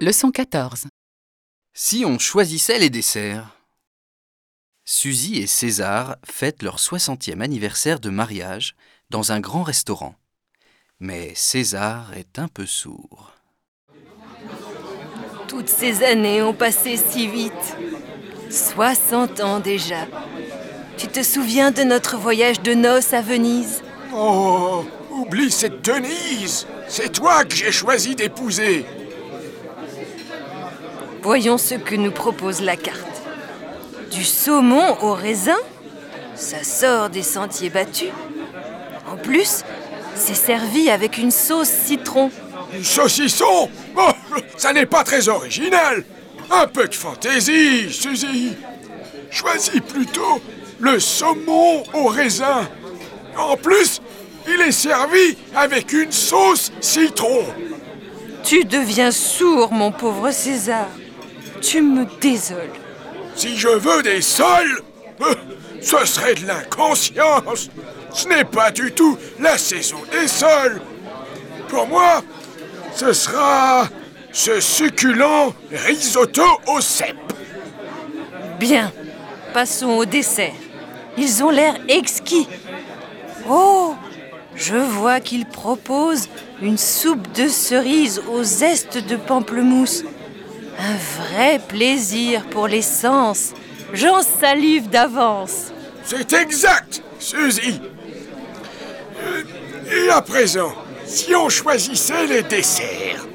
Leçon 14. Si on choisissait les desserts. Suzy et César fêtent leur 60e anniversaire de mariage dans un grand restaurant. Mais César est un peu sourd. Toutes ces années ont passé si vite. 60 ans déjà. Tu te souviens de notre voyage de noces à Venise? Oh, oublie cette Denise. C'est toi que j'ai choisi d'épouser. Voyons ce que nous propose la carte. Du saumon au raisin? Ça sort des sentiers battus. En plus, c'est servi avec une sauce citron. Du saucisson? Oh, ça n'est pas très original. Un peu de fantaisie, Suzy. Choisis plutôt le saumon au raisin. En plus, il est servi avec une sauce citron. Tu deviens sourd, mon pauvre César. Tu me désoles. Si je veux des sols, ce serait de l'inconscience. Ce n'est pas du tout la saison des sols. Pour moi, ce sera ce succulent risotto au cèpe. Bien, passons au dessert. Ils ont l'air exquis. Oh, je vois qu'ils proposent une soupe de cerises au zeste de pamplemousse. Un vrai plaisir pour les sens. J'en salive d'avance. C'est exact, Suzy. Et à présent, si on choisissait les desserts?